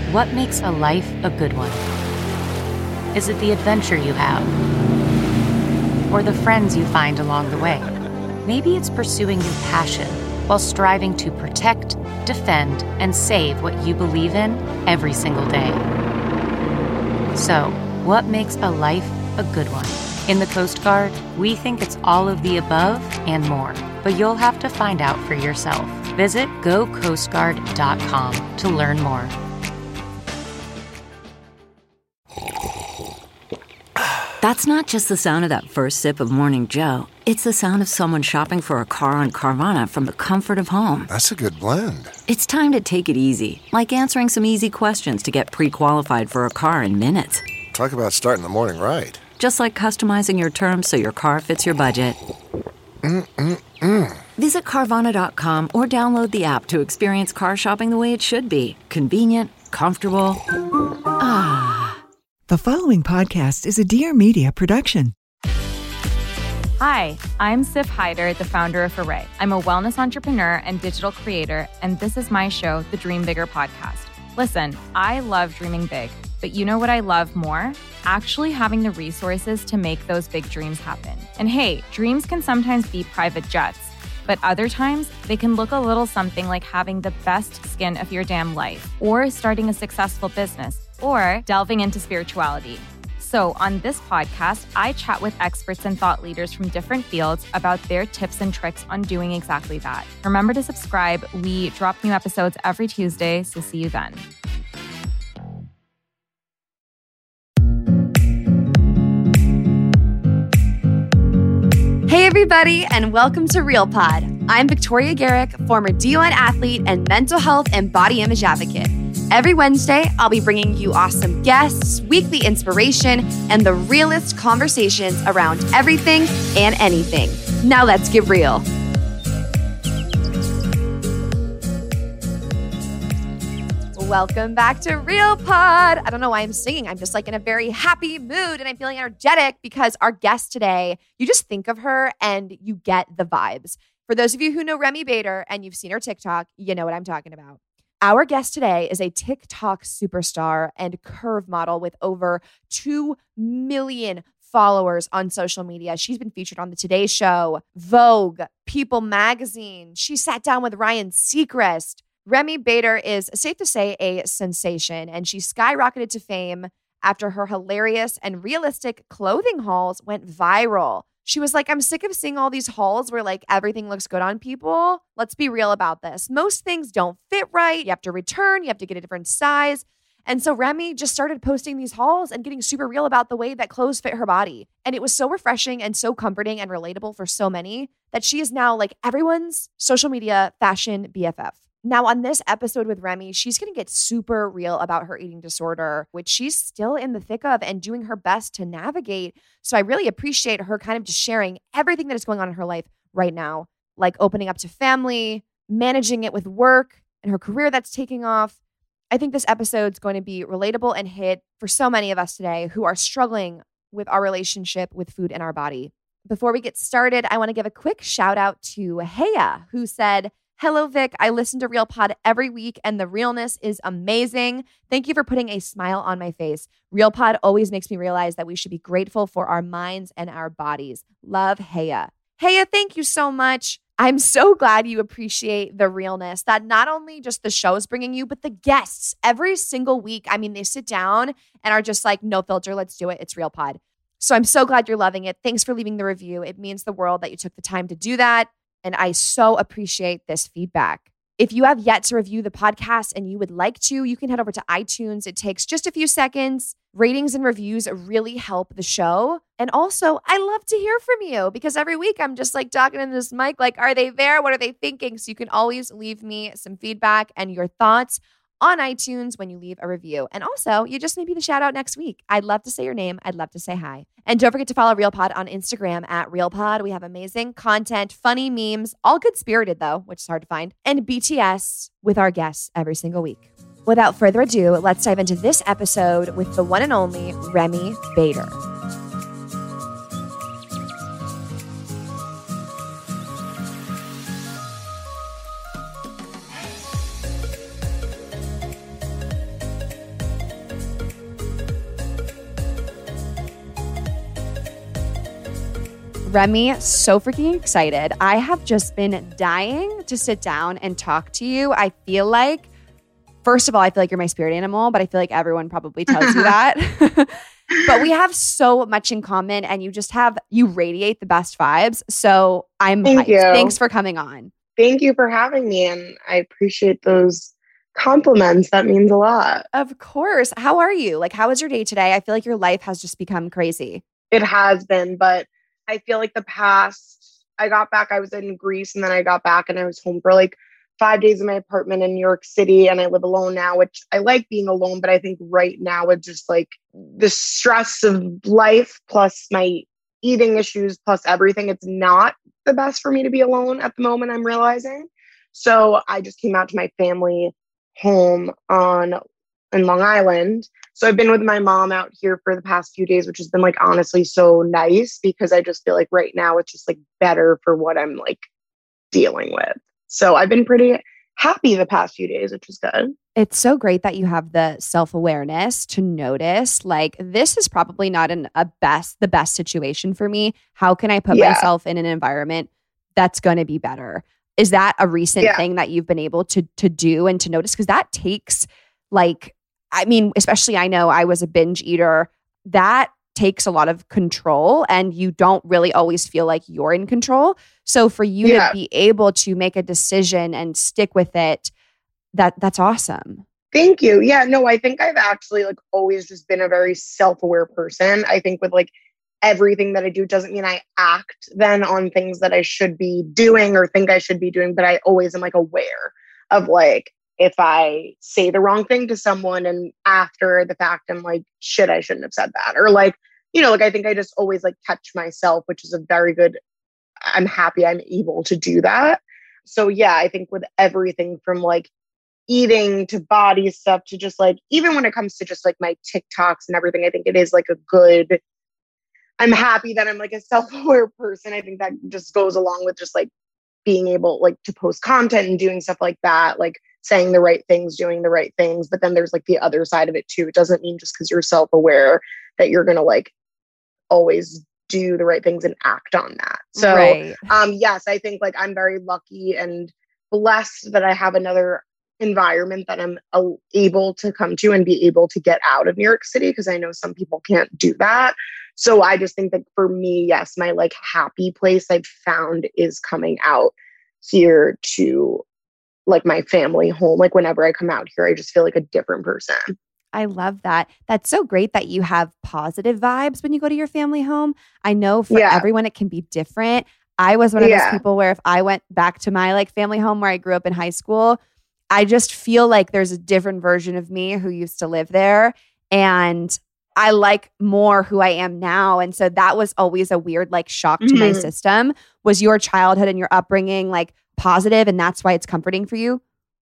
What makes a life a good one? Is it the adventure you have? Or the friends you find along the way? Maybe it's pursuing your passion while striving to protect, defend, and save what you believe in every single day. So, what makes a life a good one? In the Coast Guard, we think it's all of the above and more, but you'll have to find out for yourself. Visit gocoastguard.com to learn more. That's not just the sound of that first sip of Morning Joe. It's the sound of someone shopping for a car on Carvana from the comfort of home. That's a good blend. It's time to take it easy, like answering some easy questions to get pre-qualified for a car in minutes. Talk about starting the morning right. Just like customizing your terms so your car fits your budget. Visit Carvana.com or download the app to experience car shopping the way it should be. Convenient, comfortable. The following podcast is a Dear Media production. Hi, I'm Sif Hyder, the founder of Hooray. I'm a wellness entrepreneur and digital creator, and this is my show, the Dream Bigger podcast. Listen, I love dreaming big, but you know what I love more? Actually having the resources to make those big dreams happen. And hey, dreams can sometimes be private jets, but other times they can look a little something like having the best skin of your damn life, or starting a successful business, or delving into spirituality. So on this podcast, I chat with experts and thought leaders from different fields about their tips and tricks on doing exactly that. Remember to subscribe. We drop new episodes every Tuesday, so see you then. Hey everybody, and welcome to Real Pod. I'm Victoria Garrick, former D1 athlete and mental health and body image advocate. Every Wednesday, I'll be bringing you awesome guests, weekly inspiration, and the realest conversations around everything and anything. Now let's get real. Welcome back to Real Pod. I don't know why I'm singing. I'm just like in a very happy mood and I'm feeling energetic because our guest today, you just think of her and you get the vibes. For those of you who know Remi Bader and you've seen her TikTok, you know what I'm talking about. Our guest today is a TikTok superstar and curve model with over 2 million followers on social media. She's been featured on the Today Show, Vogue, People Magazine. She sat down with Ryan Seacrest. Remi Bader is, safe to say, a sensation, and she skyrocketed to fame after her hilarious and realistic clothing hauls went viral. She was like, I'm sick of seeing all these hauls where like everything looks good on people. Let's be real about this. Most things don't fit right. You have to return. You have to get a different size. And so Remi just started posting these hauls and getting super real about the way that clothes fit her body. And it was so refreshing and so comforting and relatable for so many that she is now like everyone's social media fashion BFF. Now, on this episode with Remi, she's going to get super real about her eating disorder, which she's still in the thick of and doing her best to navigate. So I really appreciate her kind of just sharing everything that is going on in her life right now, like opening up to family, managing it with work, and her career that's taking off. I think this episode's going to be relatable and hit for so many of us today who are struggling with our relationship with food and our body. Before we get started, I want to give a quick shout out to Heya, who said, "Hello, Vic. I listen to Real Pod every week and the realness is amazing. Thank you for putting a smile on my face. Real Pod always makes me realize that we should be grateful for our minds and our bodies. Love, Heya." Heya, thank you so much. I'm so glad you appreciate the realness that not only just the show is bringing you, but the guests every single week. I mean, they sit down and are just like, no filter, let's do it. It's Real Pod. So I'm so glad you're loving it. Thanks for leaving the review. It means the world that you took the time to do that. And I so appreciate this feedback. If you have yet to review the podcast and you would like to, you can head over to iTunes. It takes just a few seconds. Ratings and reviews really help the show. And also, I love to hear from you because every week I'm just like talking in this mic, like, are they there? What are they thinking? So you can always leave me some feedback and your thoughts on iTunes when you leave a review. And also, you just may be the shout out next week. I'd love to say your name. I'd love to say hi. And don't forget to follow RealPod on Instagram at RealPod. We have amazing content, funny memes, all good spirited though, which is hard to find, and BTS with our guests every single week. Without further ado, let's dive into this episode with the one and only Remi Bader. Remy, so freaking excited. I have just been dying to sit down and talk to you. I feel like, first of all, I feel like you're my spirit animal, but I feel like everyone probably tells you that. But we have so much in common and you radiate the best vibes. So I'm hyped. You. Thanks for coming on. Thank you for having me. And I appreciate those compliments. That means a lot. Of course. How are you? Like, how was your day today? I feel like your life has just become crazy. It has been, but I feel like I got back, I was in Greece and then I got back and I was home for like 5 days in my apartment in New York City, and I live alone now, which I like being alone, but I think right now it's just like the stress of life plus my eating issues plus everything. It's not the best for me to be alone at the moment, I'm realizing. So I just came out to my family home in Long Island. So I've been with my mom out here for the past few days, which has been like honestly so nice because I just feel like right now it's just like better for what I'm like dealing with. So I've been pretty happy the past few days, which is good. It's so great that you have the self-awareness to notice, like, this is probably not the best situation for me. How can I put myself in an environment that's going to be better? Is that a recent thing that you've been able to do and to notice? Because that takes especially I know I was a binge eater. That takes a lot of control and you don't really always feel like you're in control. So for you to be able to make a decision and stick with it, that's awesome. Thank you. Yeah, no, I think I've actually like always just been a very self-aware person. I think with like everything that I do doesn't mean I act then on things that I should be doing or think I should be doing, but I always am like aware of like, if I say the wrong thing to someone and after the fact, I'm like, shit, I shouldn't have said that. Or like, like I think I just always like catch myself, which is a very good, I'm happy I'm able to do that. So yeah, I think with everything from like eating to body stuff to just like, even when it comes to just like my TikToks and everything, I think it is like I'm happy that I'm like a self-aware person. I think that just goes along with just like being able like to post content and doing stuff like that, like saying the right things, doing the right things. But then there's like the other side of it too. It doesn't mean just because you're self-aware that you're going to like always do the right things and act on that. So, yes, I think like I'm very lucky and blessed that I have another environment that I'm able to come to and be able to get out of New York City, because I know some people can't do that. So I just think that for me, yes, my like happy place I've found is coming out here to like my family home. Like whenever I come out here, I just feel like a different person. I love that. That's so great that you have positive vibes when you go to your family home. I know for everyone, it can be different. I was one of those people where if I went back to my like family home where I grew up in high school, I just feel like there's a different version of me who used to live there. And I like more who I am now. And so that was always a weird like shock to my system. Was your childhood and your upbringing like positive and that's why it's comforting for you?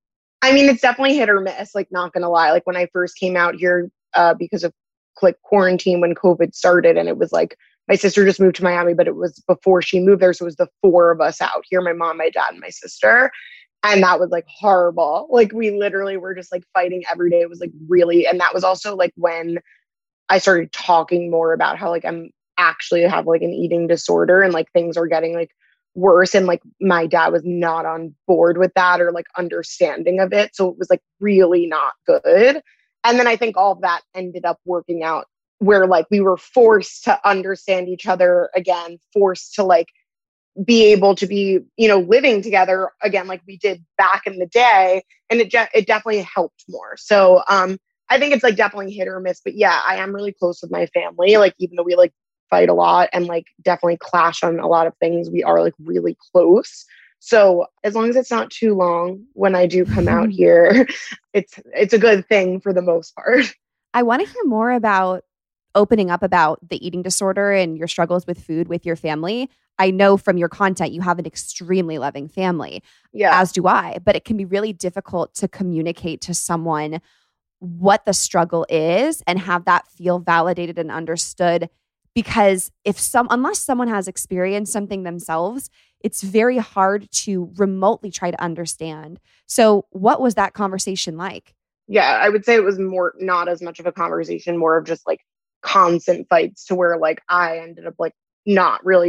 I mean, it's definitely hit or miss, like not gonna lie. Like when I first came out here because of like quarantine when COVID started, and it was like my sister just moved to Miami, but it was before she moved there. So it was the four of us out here, my mom, my dad, and my sister. And that was like horrible. Like we literally were just like fighting every day. It was like really, and that was also like when I started talking more about how like I'm actually have like an eating disorder and like things are getting like worse. And like my dad was not on board with that or like understanding of it. So it was like really not good. And then I think all of that ended up working out where like we were forced to understand each other again, forced to like be able to be, living together again, like we did back in the day. And it definitely helped more. So I think it's like definitely hit or miss, but yeah, I am really close with my family. Like, even though we like fight a lot and like definitely clash on a lot of things, we are like really close. So as long as it's not too long when I do come out here, it's a good thing for the most part. I want to hear more about opening up about the eating disorder and your struggles with food with your family. I know from your content, you have an extremely loving family, as do I, but it can be really difficult to communicate to someone what the struggle is and have that feel validated and understood. Because unless someone has experienced something themselves, it's very hard to remotely try to understand. So what was that conversation like? Yeah, I would say it was not as much of a conversation, more of just like constant fights to where like I ended up like not really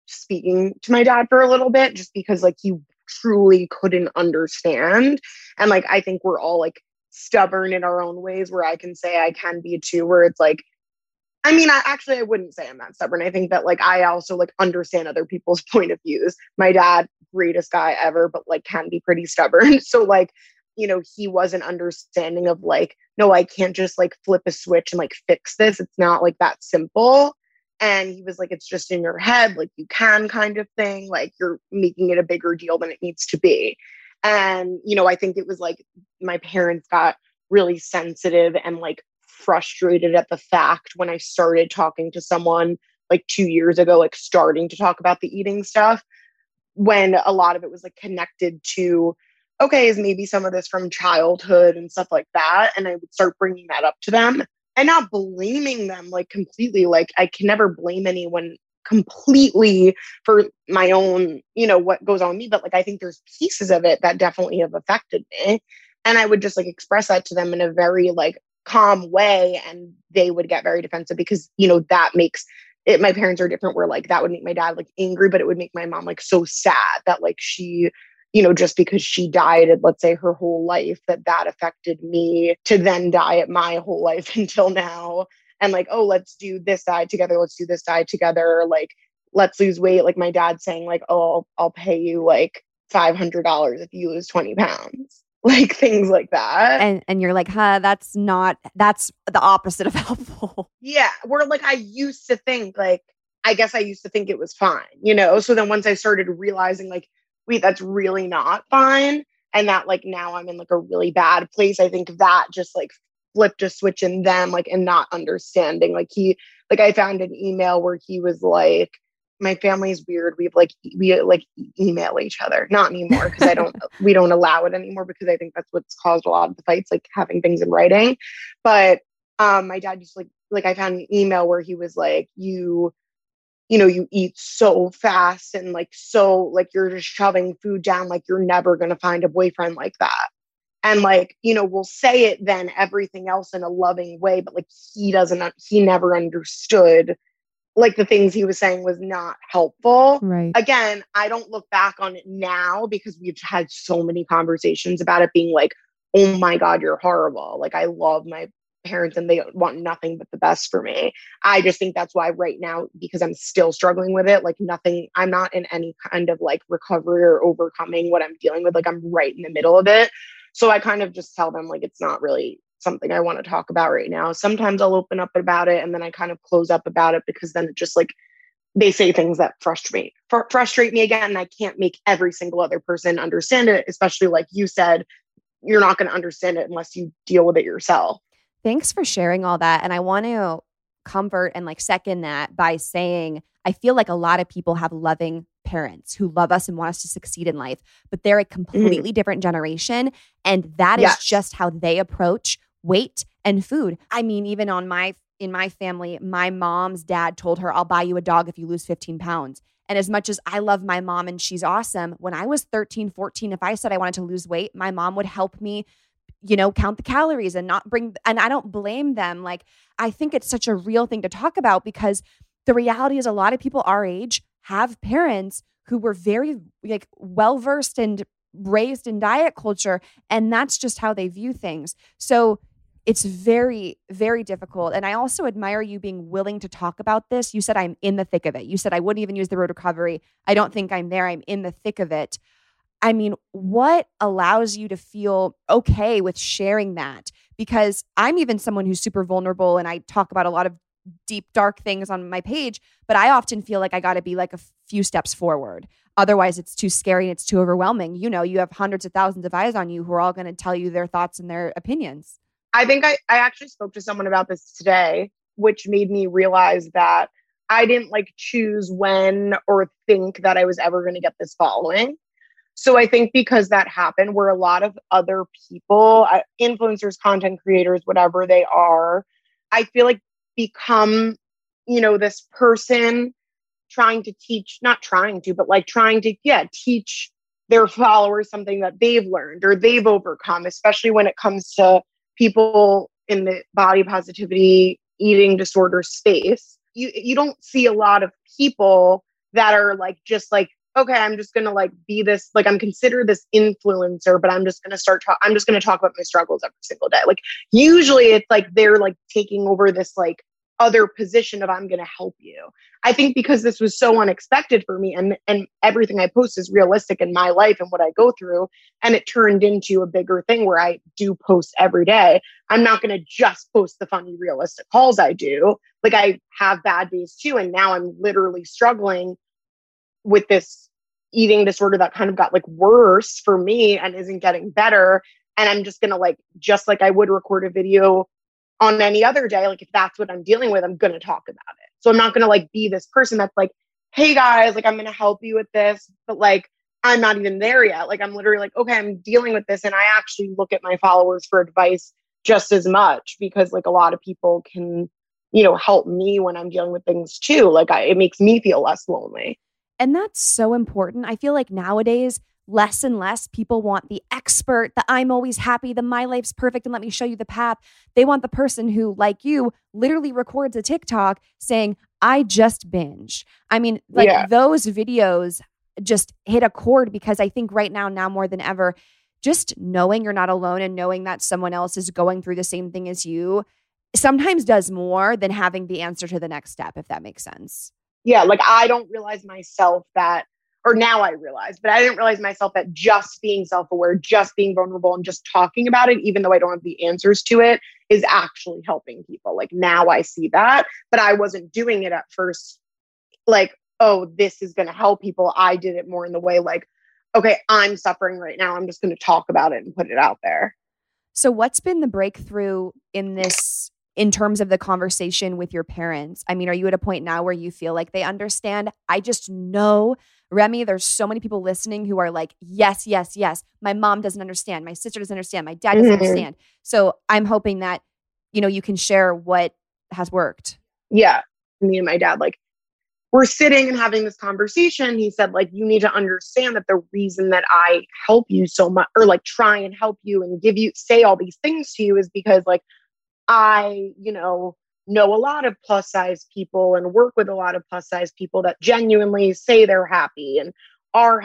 speaking to my dad for a little bit just because like he truly couldn't understand. And like, I think we're all like stubborn in our own ways where I can say I can be too, where it's like, I mean, I wouldn't say I'm that stubborn. I think that like, I also like understand other people's point of views. My dad, greatest guy ever, but like can be pretty stubborn. So like, you know, he wasn't understanding of like, no, I can't just like flip a switch and like fix this. It's not like that simple. And he was like, it's just in your head, like you can kind of thing, like you're making it a bigger deal than it needs to be. And, you know, I think it was like my parents got really sensitive and like frustrated at the fact when I started talking to someone like 2 years ago, like starting to talk about the eating stuff, when a lot of it was like connected to, okay, is maybe some of this from childhood and stuff like that. And I would start bringing that up to them and not blaming them like completely. Like I can never blame anyone completely for my own, you know, what goes on with me. But like, I think there's pieces of it that definitely have affected me. And I would just like express that to them in a very like calm way. And they would get very defensive because, you know, that makes it, my parents are different where like that would make my dad like angry, but it would make my mom like so sad that like she, you know, just because she dieted, let's say her whole life, that affected me to then diet my whole life until now. And like, oh, let's do this diet together. Let's do this diet together. Like, let's lose weight. Like my dad saying like, oh, I'll pay you like $500 if you lose 20 pounds. Like things like that. And you're like, that's the opposite of helpful. Yeah. Where like, I used to think like, I guess I used to think it was fine, you know? So then once I started realizing like, wait, that's really not fine. And that like, now I'm in like a really bad place. I think that just like flipped a switch in them, like, and not understanding. Like I found an email where he was like, my family's weird. We email each other, not anymore. Cause we don't allow it anymore because I think that's what's caused a lot of the fights, like having things in writing. But, my dad just like I found an email where he was like, you know, you eat so fast and like, so like you're just shoving food down. Like you're never going to find a boyfriend like that. And like, you know, we'll say it then everything else in a loving way, but like he never understood like the things he was saying was not helpful. Right. Again, I don't look back on it now because we've had so many conversations about it being like, oh my God, you're horrible. Like I love my parents and they want nothing but the best for me. I just think that's why right now, because I'm still struggling with it, like I'm not in any kind of like recovery or overcoming what I'm dealing with. Like I'm right in the middle of it. So I kind of just tell them like, it's not really something I want to talk about right now. Sometimes I'll open up about it and then I kind of close up about it because then it just like, they say things that frustrate me again. And I can't make every single other person understand it, especially like you said, you're not going to understand it unless you deal with it yourself. Thanks for sharing all that. And I want to comfort and like second that by saying, I feel like a lot of people have loving parents who love us and want us to succeed in life, but they're a completely different generation. And that is just how they approach weight and food. I mean, even in my family, my mom's dad told her, I'll buy you a dog if you lose 15 pounds. And as much as I love my mom and she's awesome, when I was 13, 14, if I said I wanted to lose weight, my mom would help me, you know, count the calories and and I don't blame them. Like, I think it's such a real thing to talk about because the reality is a lot of people our age have parents who were very like well-versed and raised in diet culture. And that's just how they view things. So it's very, very difficult. And I also admire you being willing to talk about this. You said, I'm in the thick of it. You said, I wouldn't even use the word recovery. I don't think I'm there. I'm in the thick of it. I mean, what allows you to feel okay with sharing that? Because I'm even someone who's super vulnerable and I talk about a lot of deep, dark things on my page, but I often feel like I got to be like a few steps forward. Otherwise, it's too scary and it's too overwhelming. You know, you have hundreds of thousands of eyes on you who are all going to tell you their thoughts and their opinions. I think I actually spoke to someone about this today, which made me realize that I didn't like choose when or think that I was ever going to get this following. So I think because that happened, where a lot of other people, influencers, content creators, whatever they are, I feel like become, you know, this person trying to teach, not trying to, but like trying to, teach their followers something that they've learned or they've overcome, especially when it comes to people in the body positivity, eating disorder space. You don't see a lot of people that are like, just like, okay, I'm just going to like be this, like I'm considered this influencer, but I'm just going to I'm just going to talk about my struggles every single day. Like usually it's like, they're like taking over this like other position of I'm going to help you. I think because this was so unexpected for me and everything I post is realistic in my life and what I go through. And it turned into a bigger thing where I do post every day. I'm not going to just post the funny, realistic hauls I do. Like I have bad days too. And now I'm literally struggling with this eating disorder that kind of got like worse for me and isn't getting better. And I'm just going to like, just like I would record a video on any other day, like if that's what I'm dealing with, I'm going to talk about it. So I'm not going to like be this person that's like, hey guys, like I'm going to help you with this, but like, I'm not even there yet. Like I'm literally like, okay, I'm dealing with this. And I actually look at my followers for advice just as much because like a lot of people can, help me when I'm dealing with things too. Like it makes me feel less lonely. And that's so important. I feel like nowadays, less and less people want the expert, the I'm always happy, the my life's perfect and let me show you the path. They want the person who, like you, literally records a TikTok saying, I just binged. I mean, like those videos just hit a chord because I think right now more than ever, just knowing you're not alone and knowing that someone else is going through the same thing as you sometimes does more than having the answer to the next step, if that makes sense. Yeah, like I don't realize myself that, or now I realize, but I didn't realize myself that just being self-aware, just being vulnerable and just talking about it, even though I don't have the answers to it, is actually helping people. Like now I see that, but I wasn't doing it at first. Like, oh, this is going to help people. I did it more in the way like, okay, I'm suffering right now. I'm just going to talk about it and put it out there. So what's been the breakthrough in this, in terms of the conversation with your parents? I mean, are you at a point now where you feel like they understand? I just know, Remi, there's so many people listening who are like, yes, yes, yes. My mom doesn't understand. My sister doesn't understand. My dad doesn't understand. So I'm hoping that, you can share what has worked. Yeah. Me and my dad, like, we're sitting and having this conversation. He said, like, you need to understand that the reason that I help you so much, or like try and help you and say all these things to you is because like, I, know a lot of plus size people and work with a lot of plus size people that genuinely say they're happy and are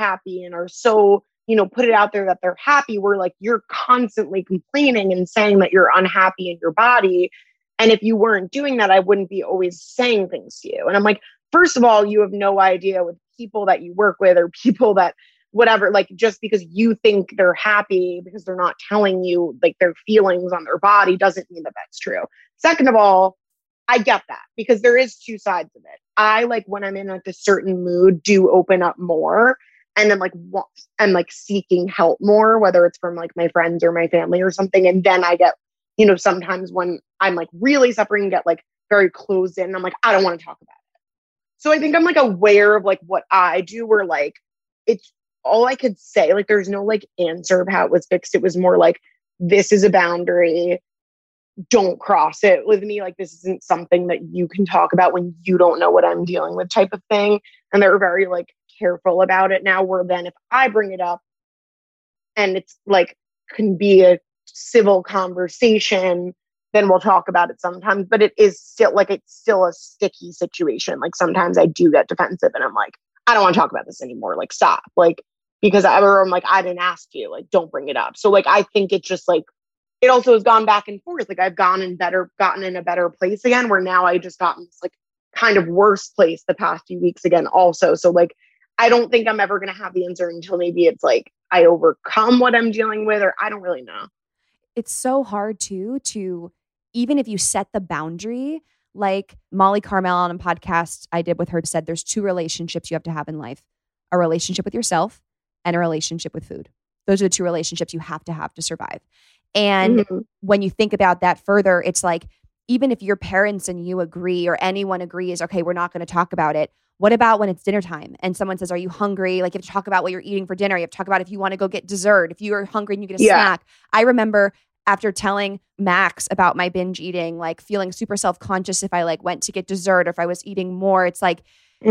so, put it out there that they're happy. We're like, you're constantly complaining and saying that you're unhappy in your body. And if you weren't doing that, I wouldn't be always saying things to you. And I'm like, first of all, you have no idea with people that you work with or people that whatever, like just because you think they're happy because they're not telling you like their feelings on their body doesn't mean that that's true. Second of all, I get that because there is two sides of it. I like when I'm in like a certain mood do open up more and then like I'm like seeking help more, whether it's from like my friends or my family or something. And then I get, sometimes when I'm like really suffering, get like very closed in. I'm like, I don't want to talk about it. So I think I'm like aware of like what I do where like it's all I could say, like there's no like answer of how it was fixed. It was more like, this is a boundary. Don't cross it with me. Like, this isn't something that you can talk about when you don't know what I'm dealing with type of thing. And they're very like careful about it now, where then if I bring it up and it's like, can be a civil conversation, then we'll talk about it sometimes, but it's still a sticky situation. Like sometimes I do get defensive and I'm like, I don't want to talk about this anymore. Like, stop. Like, because I'm like, I didn't ask you, like, don't bring it up. So like, I think it's just like, it also has gone back and forth. Like I've gotten in a better place again, where now I just gotten this like kind of worse place the past few weeks again also. So like, I don't think I'm ever going to have the answer until maybe it's like, I overcome what I'm dealing with, or I don't really know. It's so hard to even if you set the boundary, like Molly Carmel on a podcast I did with her said, there's two relationships you have to have in life, a relationship with yourself and a relationship with food. Those are the two relationships you have to survive. And when you think about that further, it's like, even if your parents and you agree or anyone agrees, okay, we're not going to talk about it. What about when it's dinner time and someone says, are you hungry? Like you have to talk about what you're eating for dinner. You have to talk about if you want to go get dessert, if you are hungry and you get a snack. I remember after telling Max about my binge eating, like feeling super self-conscious if I like went to get dessert or if I was eating more. It's like,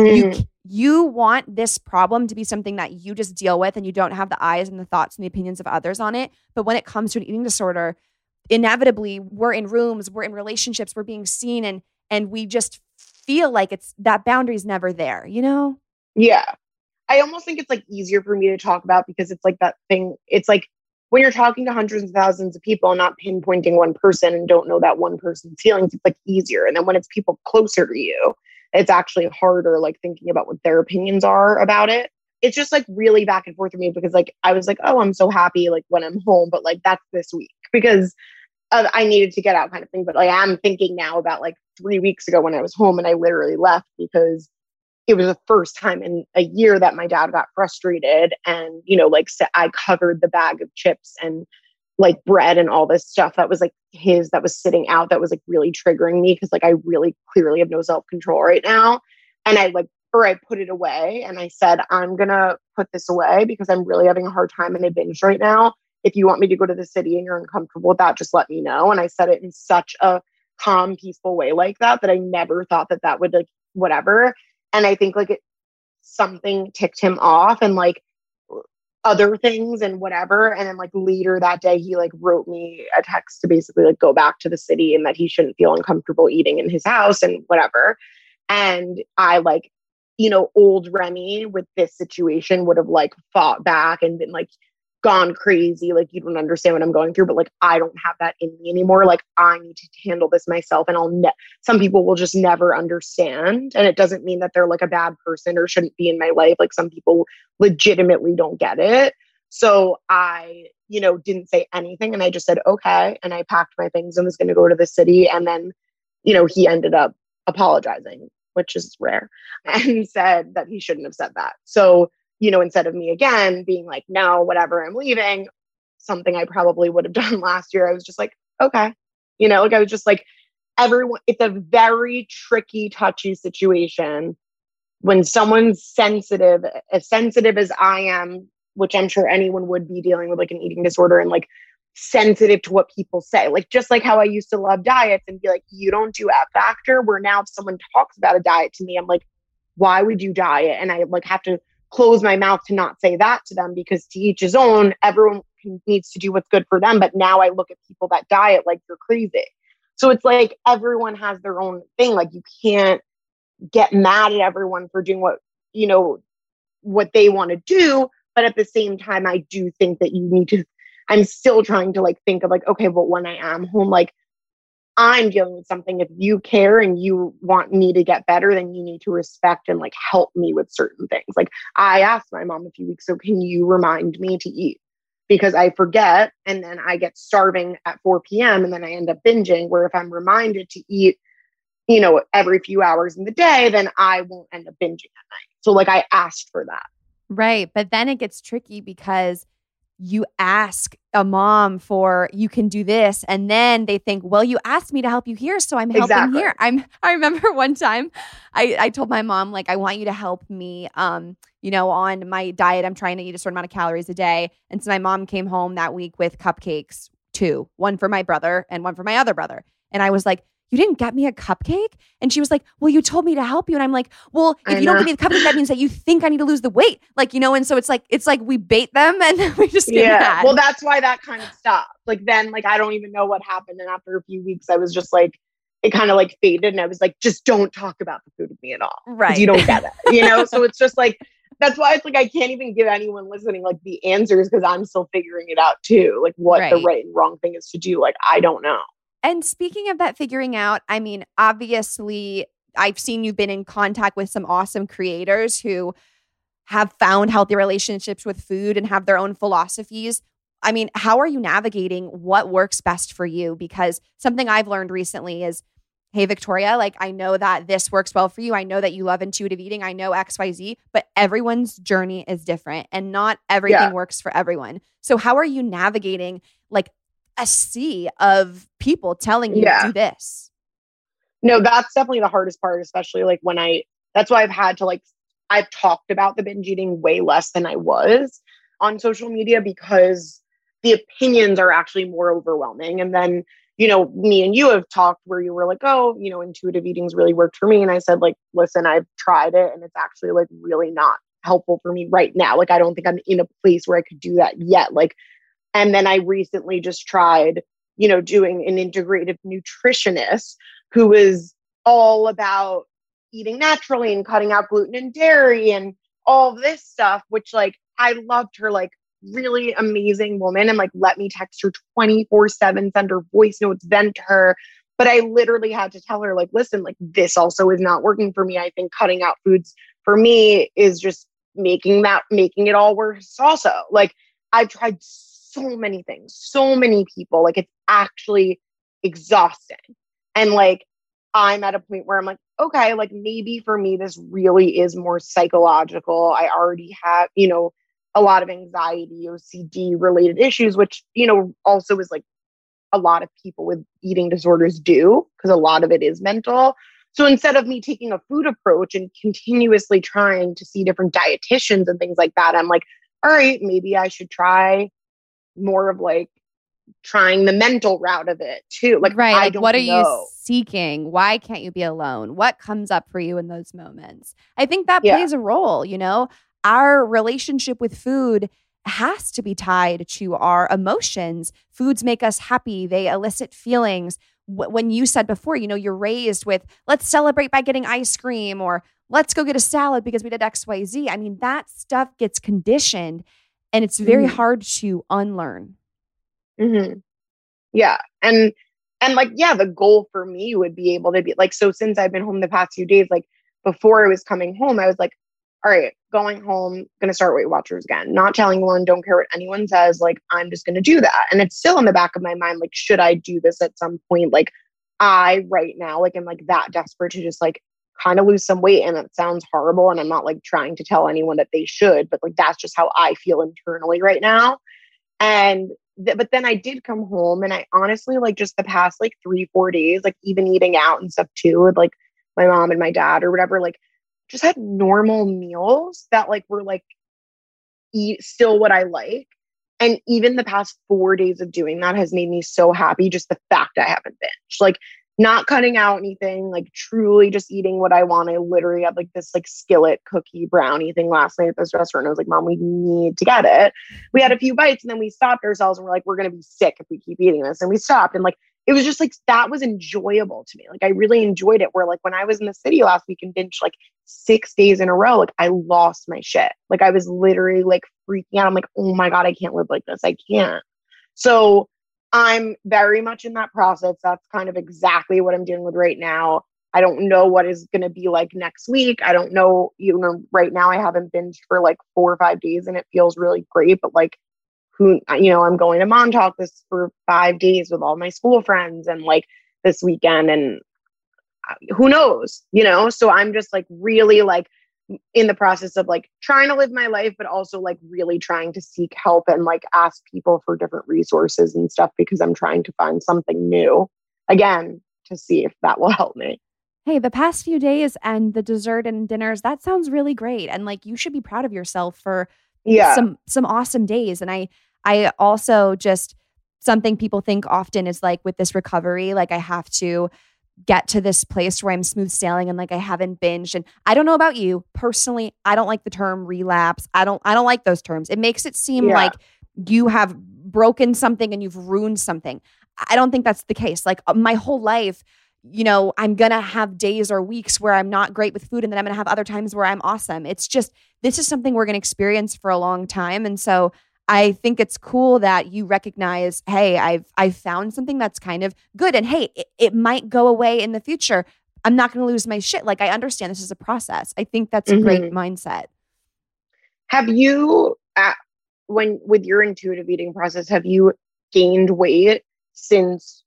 you want this problem to be something that you just deal with and you don't have the eyes and the thoughts and the opinions of others on it. But when it comes to an eating disorder, inevitably we're in rooms, we're in relationships, we're being seen and we just feel like it's that boundary's never there, you know? Yeah. I almost think it's like easier for me to talk about because it's like that thing. It's like when you're talking to hundreds of thousands of people and not pinpointing one person and don't know that one person's feelings, it's like easier. And then when it's people closer to you, it's actually harder, like thinking about what their opinions are about it. It's just like really back and forth for me because like I was like, oh, I'm so happy like when I'm home, but like that's this week because I needed to get out kind of thing. But like I'm thinking now about like 3 weeks ago when I was home and I literally left because it was the first time in a year that my dad got frustrated and, you know, like I covered the bag of chips and like bread and all this stuff that was like that was sitting out that was like really triggering me because like I really clearly have no self-control right now. And I put it away and I said, I'm going to put this away because I'm really having a hard time in a binge right now. If you want me to go to the city and you're uncomfortable with that, just let me know. And I said it in such a calm, peaceful way like that I never thought that would like whatever. And I think like something ticked him off and like other things and whatever. And then like later that day, he like wrote me a text to basically like go back to the city and that he shouldn't feel uncomfortable eating in his house and whatever. And I like, you know, old Remy with this situation would have like fought back and been like, gone crazy. Like, you don't understand what I'm going through, but like, I don't have that in me anymore. Like, I need to handle this myself. And some people will just never understand. And it doesn't mean that they're like a bad person or shouldn't be in my life. Like some people legitimately don't get it. So I, you know, didn't say anything. And I just said, okay. And I packed my things and was going to go to the city. And then, you know, he ended up apologizing, which is rare, and said that he shouldn't have said that. So, you know, instead of me again being like, no, whatever, I'm leaving, something I probably would have done last year, I was just like, okay. You know, like I was just like, it's a very tricky, touchy situation when someone's sensitive, as sensitive as I am, which I'm sure anyone would be dealing with like an eating disorder and like sensitive to what people say. Like, just like how I used to love diets and be like, you don't do F Factor, where now if someone talks about a diet to me, I'm like, why would you diet? And I like have to close my mouth to not say that to them because to each his own, everyone needs to do what's good for them. But now I look at people that diet like you're crazy. So it's like everyone has their own thing. Like you can't get mad at everyone for doing what, you know, what they want to do. But at the same time, I do think that you need to, I'm still trying to like think of like, okay, but when I am home, like I'm dealing with something. If you care and you want me to get better, then you need to respect and like help me with certain things. Like I asked my mom a few weeks ago, can you remind me to eat? Because I forget and then I get starving at 4 p.m. and then I end up binging, where if I'm reminded to eat, you know, every few hours in the day, then I won't end up binging at night. So like I asked for that. Right. But then it gets tricky because you ask a mom for, you can do this. And then they think, well, you asked me to help you here, so I'm helping here. I remember one time I told my mom, like, I want you to help me, you know, on my diet. I'm trying to eat a certain amount of calories a day. And so my mom came home that week with cupcakes, 2, one for my brother and one for my other brother. And I was like, you didn't get me a cupcake? And she was like, well, you told me to help you. And I'm like, well, if you don't give me the cupcake, that means that you think I need to lose the weight. Like, you know, and so it's like we bait them and we just get mad. Well, that's why that kind of stopped. Like then, like, I don't even know what happened. And after a few weeks, I was just like, it kind of like faded. And I was like, just don't talk about the food with me at all. Right. You don't get it, you know? So it's just like, that's why it's like, I can't even give anyone listening like the answers because I'm still figuring it out too. Like what the right and wrong thing is to do. Like, I don't know. And speaking of that figuring out, I mean, obviously, I've seen you've been in contact with some awesome creators who have found healthy relationships with food and have their own philosophies. I mean, how are you navigating what works best for you? Because something I've learned recently is, hey, Victoria, like, I know that this works well for you. I know that you love intuitive eating. I know XYZ, but everyone's journey is different and not everything works for everyone. So how are you navigating like a sea of people telling you to do this? No, that's definitely the hardest part, especially like that's why I've had to like, I've talked about the binge eating way less than I was on social media because the opinions are actually more overwhelming. And then, you know, me and you have talked where you were like, oh, you know, intuitive eating's really worked for me. And I said like, listen, I've tried it and it's actually like really not helpful for me right now. Like, I don't think I'm in a place where I could do that yet. Like, and then I recently just tried, you know, doing an integrative nutritionist who is all about eating naturally and cutting out gluten and dairy and all this stuff, which like I loved her, like really amazing woman, and like let me text her 24/7, send her voice notes, vent to her. But I literally had to tell her, like, listen, like this also is not working for me. I think cutting out foods for me is just making it all worse also. Like I've tried so many things, so many people, like it's actually exhausting. And like I'm at a point where I'm like, okay, like maybe for me this really is more psychological. I already have, a lot of anxiety, OCD related issues, which, also is like a lot of people with eating disorders do, because a lot of it is mental. So instead of me taking a food approach and continuously trying to see different dietitians and things like that, I'm like, all right, maybe I should try more of like trying the mental route of it too. Like, right. I don't what are know. you seeking? Why can't you be alone? What comes up for you in those moments? I think that plays a role, Our relationship with food has to be tied to our emotions. Foods make us happy. They elicit feelings. When you said before, you're raised with, let's celebrate by getting ice cream, or let's go get a salad because we did XYZ. I mean, that stuff gets conditioned, and it's very hard to unlearn. Mm-hmm. Yeah. And like, yeah, the goal for me would be able to be like, so since I've been home the past few days, like before I was coming home, I was like, all right, going home, going to start Weight Watchers again. Not telling anyone, don't care what anyone says. Like, I'm just going to do that. And it's still in the back of my mind. Like, should I do this at some point? Like I right now, like, I'm like that desperate to just like kind of lose some weight. And it sounds horrible. And I'm not like trying to tell anyone that they should, but like, that's just how I feel internally right now. And but then I did come home, and I honestly, like just the past like 3-4 days, like even eating out and stuff too, with like my mom and my dad or whatever, like just had normal meals that like were like eat still what I like. And even the past 4 days of doing that has made me so happy. Just the fact I haven't binged, like not cutting out anything, like truly just eating what I want. I literally had like this like skillet cookie brownie thing last night at this restaurant. I was like, Mom, we need to get it. We had a few bites, and then we stopped ourselves, and we're like, we're going to be sick if we keep eating this. And we stopped. And like, it was just like, that was enjoyable to me. Like I really enjoyed it. Where like when I was in the city last week and binged like 6 days in a row, like I lost my shit. Like I was literally like freaking out. I'm like, oh my God, I can't live like this. I can't. So I'm very much in that process. That's kind of exactly what I'm dealing with right now. I don't know what is going to be like next week. I don't know, right now I haven't binged for like 4 or 5 days, and it feels really great. But like, I'm going to Montauk this for 5 days with all my school friends, and like this weekend, and who knows, so I'm just like really like in the process of like trying to live my life, but also like really trying to seek help and like ask people for different resources and stuff, because I'm trying to find something new again to see if that will help me. Hey, the past few days and the dessert and dinners, that sounds really great. And like, you should be proud of yourself for some awesome days. And I also just, something people think often is like with this recovery, like I have to get to this place where I'm smooth sailing and like I haven't binged. And I don't know about you personally, I don't like the term relapse. I don't like those terms. It makes it seem like you have broken something and you've ruined something. I don't think that's the case. Like my whole life, I'm going to have days or weeks where I'm not great with food, and then I'm going to have other times where I'm awesome. It's just, this is something we're going to experience for a long time. And so I think it's cool that you recognize, hey, I've found something that's kind of good. And hey, it might go away in the future. I'm not going to lose my shit. Like I understand this is a process. I think that's a great mindset. Have you, with your intuitive eating process, have you gained weight since,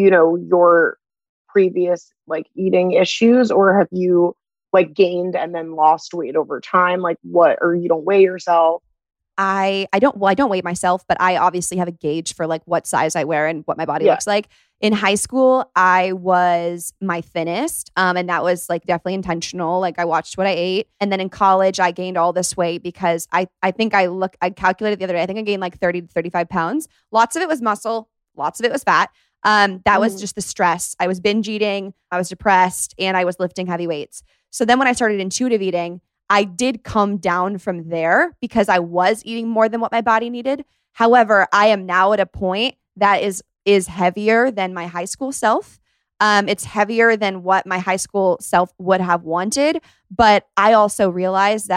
your previous like eating issues, or have you like gained and then lost weight over time? Like or you don't weigh yourself? I don't weigh myself, but I obviously have a gauge for like what size I wear and what my body looks like. In high school, I was my thinnest. And that was like definitely intentional. Like I watched what I ate. And then in college, I gained all this weight because I think I calculated the other day, I think I gained like 30 to 35 pounds. Lots of it was muscle. Lots of it was fat. That was just the stress. I was binge eating, I was depressed, and I was lifting heavy weights. So then when I started intuitive eating, I did come down from there because I was eating more than what my body needed. However, I am now at a point that is heavier than my high school self. It's heavier than what my high school self would have wanted. But I also realized that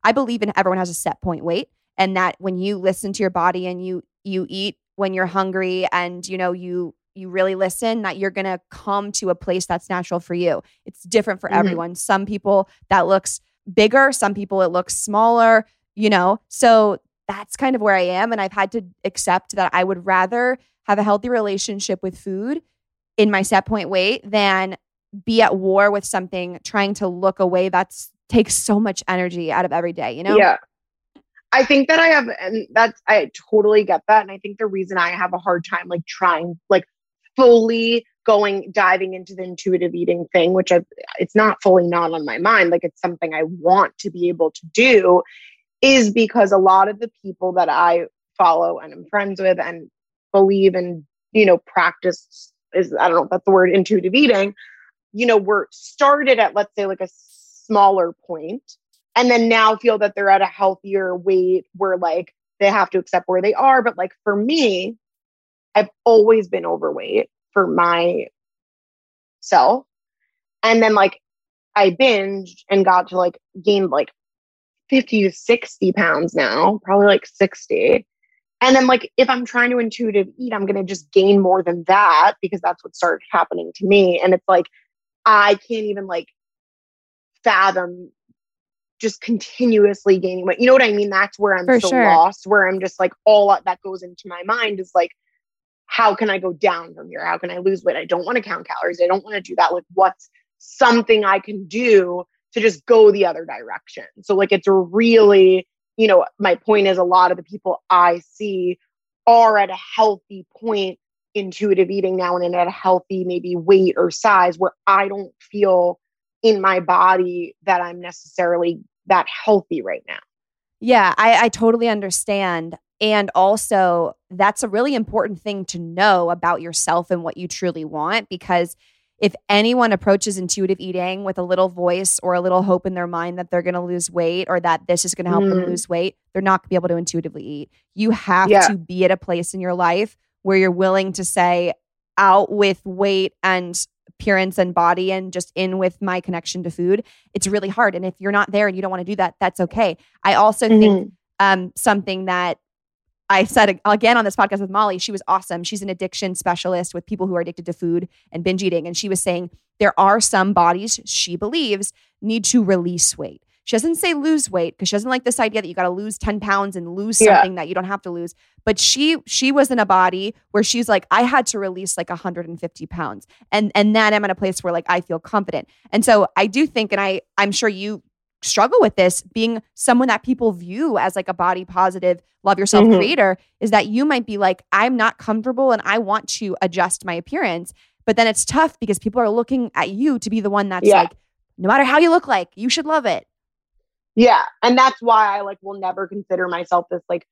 I believe in everyone has a set point weight, and that when you listen to your body and you eat when you're hungry and, you really listen, that you're going to come to a place that's natural for you. It's different for everyone. Some people that looks bigger, some people it looks smaller, so that's kind of where I am. And I've had to accept that I would rather have a healthy relationship with food in my set point weight than be at war with something trying to look away. Takes so much energy out of every day, Yeah. I think that I totally get that. And I think the reason I have a hard time like trying, like fully diving into the intuitive eating thing, which it's not fully not on my mind. Like it's something I want to be able to do, is because a lot of the people that I follow and I'm friends with and believe in, practice is, I don't know if that's the word, intuitive eating, were started at, let's say, like a smaller point, and then now feel that they're at a healthier weight where like they have to accept where they are. But like for me, I've always been overweight for myself. And then like I binged and got to like gained like 50 to 60 pounds now, probably like 60. And then like, if I'm trying to intuitive eat, I'm going to just gain more than that because that's what started happening to me. And it's like, I can't even like fathom just continuously gaining weight. You know what I mean? That's where I'm lost, where I'm just like, all that goes into my mind is like, how can I go down from here? How can I lose weight? I don't want to count calories. I don't want to do that. Like, what's something I can do to just go the other direction? So like, it's really, my point is a lot of the people I see are at a healthy point, intuitive eating now, and at a healthy maybe weight or size where I don't feel in my body that I'm necessarily that healthy right now. Yeah, I totally understand. And also, that's a really important thing to know about yourself and what you truly want, because if anyone approaches intuitive eating with a little voice or a little hope in their mind that they're going to lose weight or that this is going to help them lose weight, they're not going to be able to intuitively eat. You have to be at a place in your life where you're willing to say, out with weight and appearance and body and just in with my connection to food. It's really hard. And if you're not there and you don't want to do that, that's okay. I also think something that I said again on this podcast with Molly, she was awesome. She's an addiction specialist with people who are addicted to food and binge eating. And she was saying there are some bodies she believes need to release weight. She doesn't say lose weight because she doesn't like this idea that you got to lose 10 pounds and lose something that you don't have to lose. But she was in a body where she's like, I had to release like 150 pounds. And then I'm in a place where like I feel confident. And so I do think, and I'm sure you struggle with this, being someone that people view as like a body positive, love yourself creator, is that you might be like, I'm not comfortable and I want to adjust my appearance. But then it's tough because people are looking at you to be the one that's like, no matter how you look like, you should love it. Yeah. And that's why I like will never consider myself this like,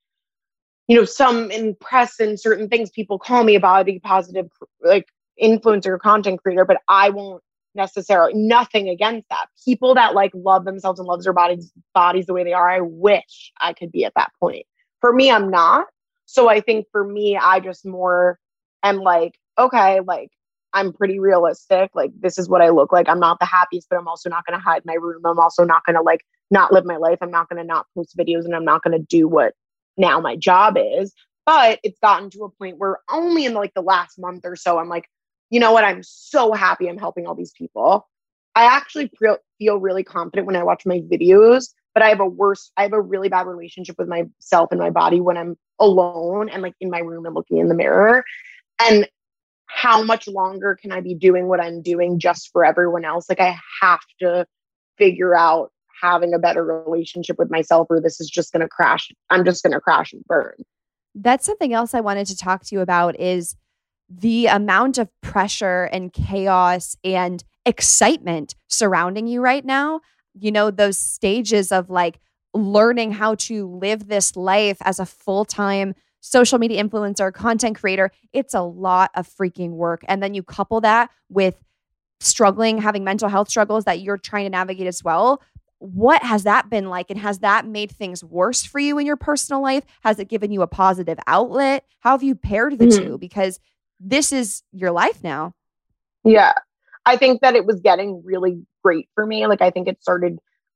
some in press and certain things people call me a body positive like influencer or content creator, but I won't necessarily, nothing against that. People that like love themselves and loves their bodies the way they are, I wish I could be at that point. For me, I'm not. So I think for me, I just more am like, okay, like I'm pretty realistic. Like this is what I look like. I'm not the happiest, but I'm also not going to hide my room. I'm also not going to like not live my life. I'm not going to not post videos, and I'm not going to do what now my job is. But it's gotten to a point where only in like the last month or so, I'm like, you know what? I'm so happy I'm helping all these people. I actually feel really confident when I watch my videos, but I have a really bad relationship with myself and my body when I'm alone and like in my room and looking in the mirror. And how much longer can I be doing what I'm doing just for everyone else? Like I have to figure out having a better relationship with myself, or this is just going to crash. I'm just going to crash and burn. That's something else I wanted to talk to you about, is the amount of pressure and chaos and excitement surrounding you right now. Those stages of like learning how to live this life as a full-time social media influencer, content creator. It's a lot of freaking work. And then you couple that with struggling, having mental health struggles that you're trying to navigate as well. What has that been like? And has that made things worse for you in your personal life? Has it given you a positive outlet? How have you paired the two? Because this is your life now. Yeah. I think that it was getting really great for me. Like, I think it started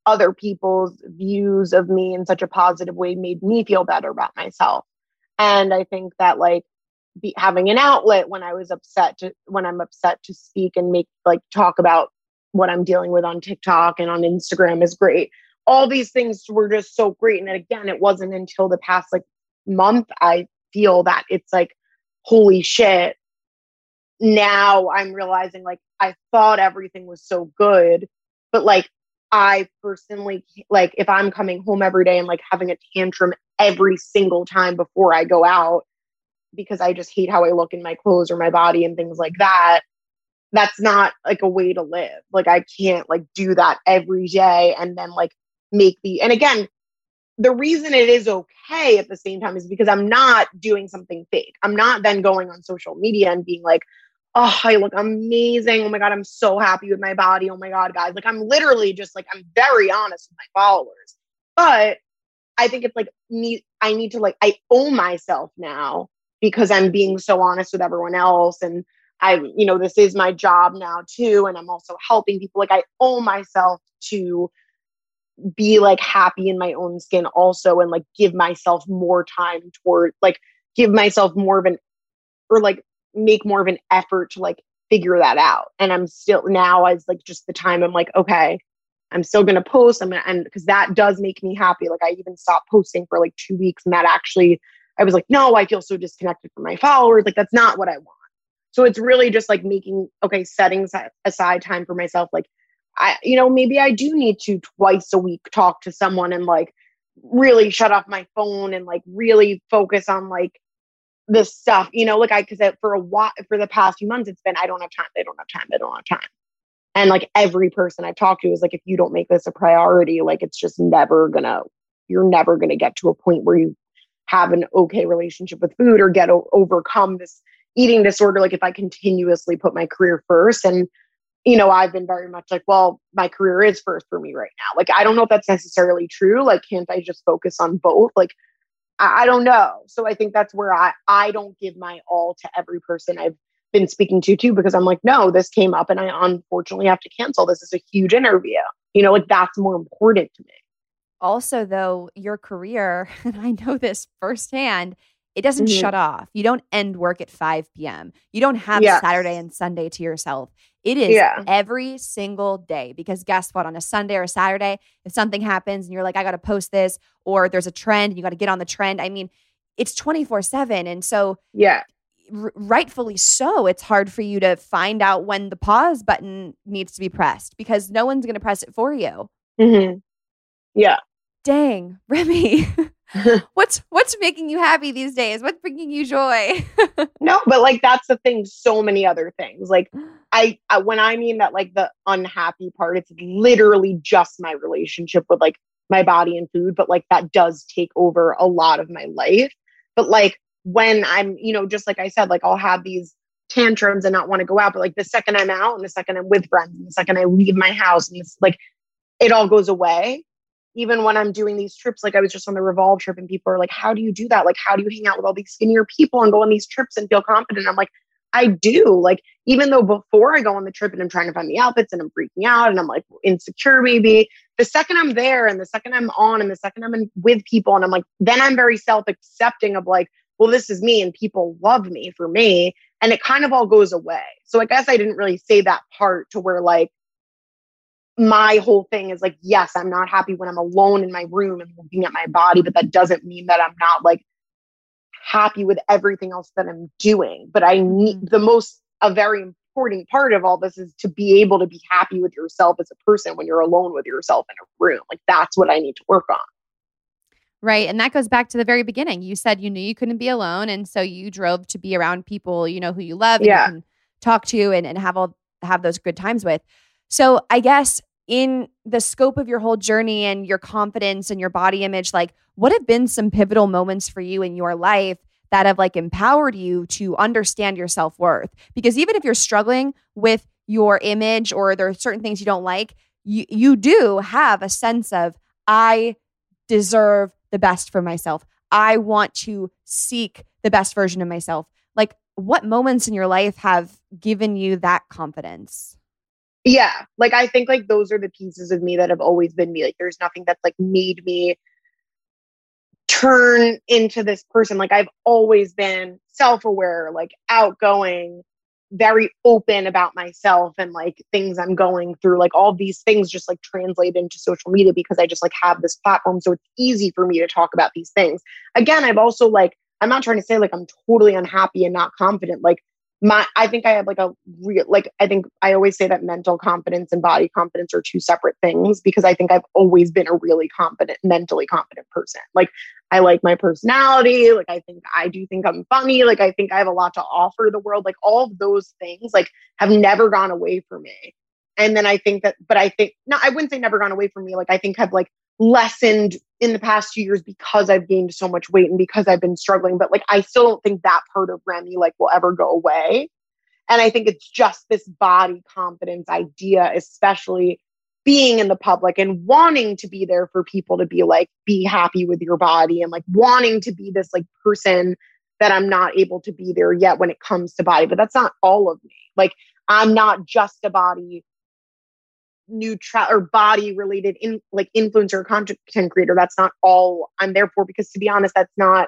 other people's views of me in such a positive way made me feel better about myself. And I think that like having an outlet when I'm upset to speak and make like talk about what I'm dealing with on TikTok and on Instagram is great. All these things were just so great. And again, it wasn't until the past like month I feel that it's like, holy shit. Now I'm realizing like I thought everything was so good, but like I personally, like if I'm coming home every day and like having a tantrum every single time before I go out because I just hate how I look in my clothes or my body and things like that, that's not like a way to live. Like I can't like do that every day and then like and again, the reason it is okay at the same time is because I'm not doing something fake. I'm not then going on social media and being like, oh, I look amazing. Oh my God, I'm so happy with my body. Oh my God, guys. Like I'm literally just like, I'm very honest with my followers. But I think it's like I owe myself now because I'm being so honest with everyone else. And this is my job now too. And I'm also helping people. Like I owe myself to be like happy in my own skin also and like give myself more time toward like give myself more of an or like make more of an effort to like figure that out. And I'm still now as like just the time I'm like, okay, I'm still going to post. And because that does make me happy. Like I even stopped posting for like 2 weeks and that actually, I was like, no, I feel so disconnected from my followers. Like that's not what I want. So it's really just like setting aside time for myself. Like maybe I do need to twice a week talk to someone and like really shut off my phone and like really focus on like this stuff, because for a while, for the past few months, it's been, I don't have time. And like every person I've talked to is like, if you don't make this a priority, like it's just you're never going to get to a point where you have an okay relationship with food or overcome this eating disorder. Like if I continuously put my career first and I've been very much like, well, my career is first for me right now. Like, I don't know if that's necessarily true. Like, can't I just focus on both? Like, I don't know. So I think that's where I don't give my all to every person I've been speaking to too, because I'm like, no, this came up and I unfortunately have to cancel. This is a huge interview. Like that's more important to me. Also, though, your career, and I know this firsthand, it doesn't shut off. You don't end work at 5 p.m. You don't have Saturday and Sunday to yourself. It is every single day because guess what? On a Sunday or a Saturday, if something happens and you're like, I got to post this or there's a trend and you got to get on the trend. I mean, it's 24/7. And so rightfully so, it's hard for you to find out when the pause button needs to be pressed because no one's going to press it for you. Mm-hmm. Yeah. Dang, Remi. What's making you happy these days? What's bringing you joy? No, but like that's the thing. So many other things. Like I when I mean that, like the unhappy part, it's literally just my relationship with like my body and food. But like that does take over a lot of my life. But like when I'm, just like I said, like I'll have these tantrums and not want to go out. But like the second I'm out and the second I'm with friends and the second I leave my house and it's like it all goes away. Even when I'm doing these trips, like I was just on the Revolve trip and people are like, how do you do that? Like, how do you hang out with all these skinnier people and go on these trips and feel confident? I'm like, I do. Like, even though before I go on the trip and I'm trying to find the outfits and I'm freaking out and I'm like insecure, maybe the second I'm there and the second I'm on and the second I'm with people and I'm like, then I'm very self-accepting of like, well, this is me and people love me for me. And it kind of all goes away. So I guess I didn't really say that part to where like, my whole thing is like, yes, I'm not happy when I'm alone in my room and looking at my body, but that doesn't mean that I'm not like happy with everything else that I'm doing. But I need a very important part of all this is to be able to be happy with yourself as a person when you're alone with yourself in a room. Like that's what I need to work on. Right. And that goes back to the very beginning. You said you knew you couldn't be alone. And so you drove to be around people, who you love and you can talk to and have those good times with. So I guess in the scope of your whole journey and your confidence and your body image, like what have been some pivotal moments for you in your life that have like empowered you to understand your self-worth? Because even if you're struggling with your image or there are certain things you don't like, you do have a sense of, I deserve the best for myself. I want to seek the best version of myself. Like what moments in your life have given you that confidence? Yeah. Like, I think like those are the pieces of me that have always been me. Like, there's nothing that's like made me turn into this person. Like, I've always been self-aware, like outgoing, very open about myself and like things I'm going through. Like, all these things just like translate into social media because I just like have this platform. So it's easy for me to talk about these things. Again, I've also like, I'm not trying to say like I'm totally unhappy and not confident. Like, I think I have like a real, like, I think I always say that mental confidence and body confidence are two separate things, because I think I've always been a really confident, mentally confident person. Like, I like my personality. Like, I do think I'm funny. Like, I think I have a lot to offer the world. Like, all of those things like have never gone away from me. And then I think that, but I think, no, I wouldn't say never gone away from me. Like, I think have like lessened in the past 2 years because I've gained so much weight and because I've been struggling. But like, I still don't think that part of Remi like will ever go away. And I think it's just this body confidence idea, especially being in the public and wanting to be there for people to be like, be happy with your body, and like wanting to be this like person that I'm not able to be there yet when it comes to body. But that's not all of me. Like, I'm not just a body neutral or body related influencer or content creator. That's not all I'm there for, because to be honest, that's not,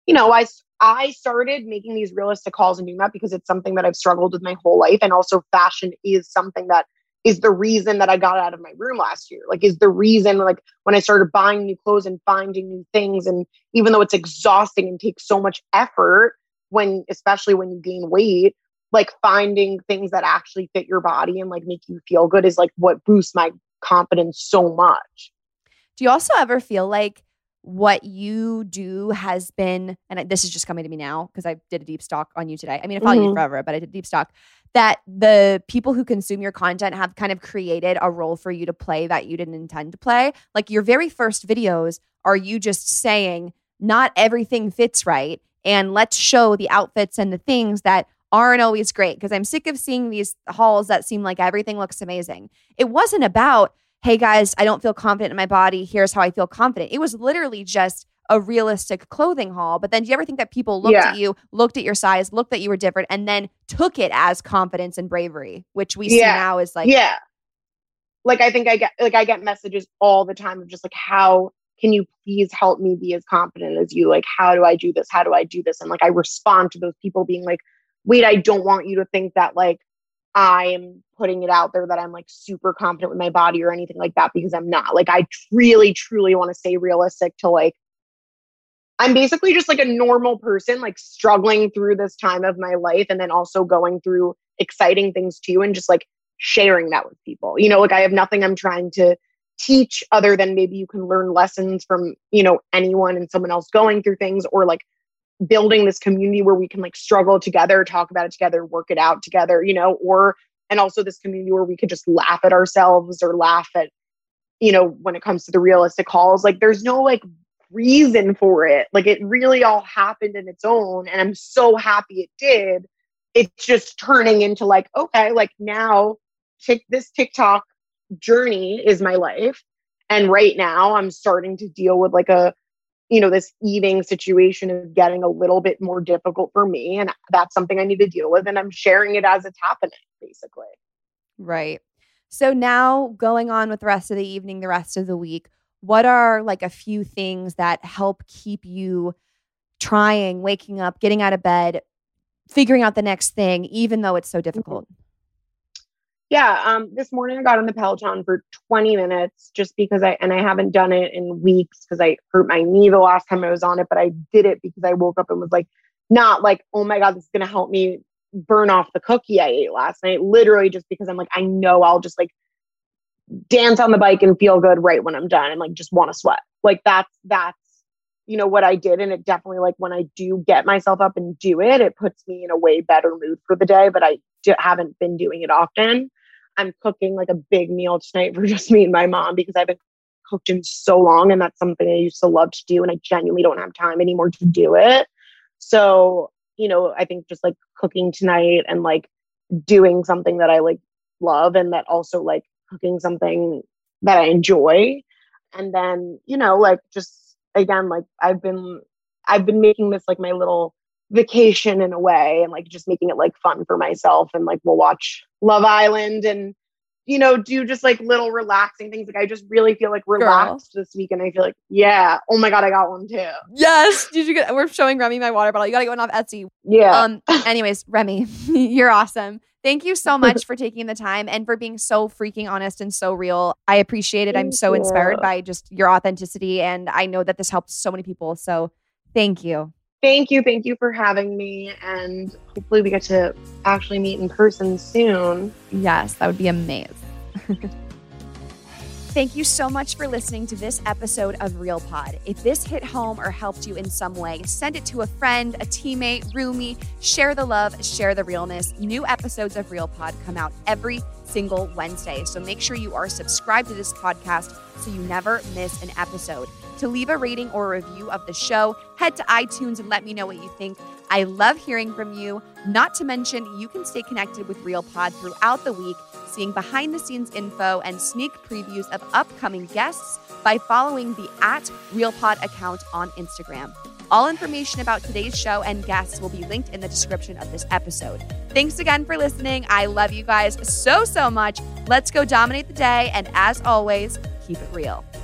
I started making these realistic calls and doing that because it's something that I've struggled with my whole life. And also fashion is something that is the reason that I got out of my room last year. Like, is the reason, like, when I started buying new clothes and finding new things. And even though it's exhausting and takes so much effort especially when you gain weight, like finding things that actually fit your body and like make you feel good is like what boosts my confidence so much. Do you also ever feel like what you do has been, and this is just coming to me now because I did a deep stalk on you today. I mean, I followed you forever, but I did a deep stalk, that the people who consume your content have kind of created a role for you to play that you didn't intend to play. Like, your very first videos are you just saying, not everything fits right, and let's show the outfits and the things that aren't always great, because I'm sick of seeing these hauls that seem like everything looks amazing. It wasn't about, hey guys, I don't feel confident in my body, here's how I feel confident. It was literally just a realistic clothing haul. But then do you ever think that people looked at you, looked at your size, looked that you were different, and then took it as confidence and bravery, which we see now is like, like, I think I get messages all the time of just like, how can you please help me be as confident as you? Like, how do I do this? How do I do this? And like, I respond to those people being like, wait, I don't want you to think that like I'm putting it out there that I'm like super confident with my body or anything like that, because I'm not. Like, I really, truly want to stay realistic to like, I'm basically just like a normal person, like struggling through this time of my life, and then also going through exciting things too, and just like sharing that with people. Like, I have nothing I'm trying to teach other than maybe you can learn lessons from, anyone and someone else going through things, or like building this community where we can like struggle together, talk about it together, work it out together, and also this community where we could just laugh at ourselves or laugh at, when it comes to the realistic hauls. Like, there's no like reason for it. Like, it really all happened in its own, and I'm so happy it did. It's just turning into like, okay, like now this TikTok journey is my life. And right now I'm starting to deal with like this eating situation is getting a little bit more difficult for me. And that's something I need to deal with. And I'm sharing it as it's happening, basically. Right. So now going on with the rest of the evening, the rest of the week, what are like a few things that help keep you trying, waking up, getting out of bed, figuring out the next thing, even though it's so difficult? Yeah. This morning I got on the Peloton for 20 minutes just because I haven't done it in weeks because I hurt my knee the last time I was on it, but I did it because I woke up and was like, not like, oh my God, this is going to help me burn off the cookie I ate last night. Literally just because I'm like, I know I'll just like dance on the bike and feel good right when I'm done and like just want to sweat. Like that's what I did. And it definitely, like, when I do get myself up and do it, it puts me in a way better mood for the day, but I haven't been doing it often. I'm cooking like a big meal tonight for just me and my mom because I haven't cooked in so long. And that's something I used to love to do. And I genuinely don't have time anymore to do it. So, I think just like cooking tonight and like doing something that I like love, and that also like cooking something that I enjoy. And then, like just again, like I've been making this like my little vacation in a way, and like just making it like fun for myself, and like we'll watch Love Island and do just like little relaxing things. Like I just really feel like relaxed this week. And I feel like, yeah, oh my God, I got one too. Yes. We're showing Remy my water bottle. You got to get one off Etsy. Yeah. Anyways, Remy, you're awesome. Thank you so much for taking the time and for being so freaking honest and so real. I appreciate it. I'm so inspired by just your authenticity. And I know that this helps so many people. So thank you. Thank you. Thank you for having me. And hopefully we get to actually meet in person soon. Yes, that would be amazing. Thank you so much for listening to this episode of Real Pod. If this hit home or helped you in some way, send it to a friend, a teammate, roomie. Share the love, share the realness. New episodes of Real Pod come out every single Wednesday. So make sure you are subscribed to this podcast so you never miss an episode. To leave a rating or a review of the show, head to iTunes and let me know what you think. I love hearing from you. Not to mention, you can stay connected with Real Pod throughout the week, seeing behind-the-scenes info and sneak previews of upcoming guests by following the @RealPod account on Instagram. All information about today's show and guests will be linked in the description of this episode. Thanks again for listening. I love you guys so much. Let's go dominate the day. And as always, keep it real.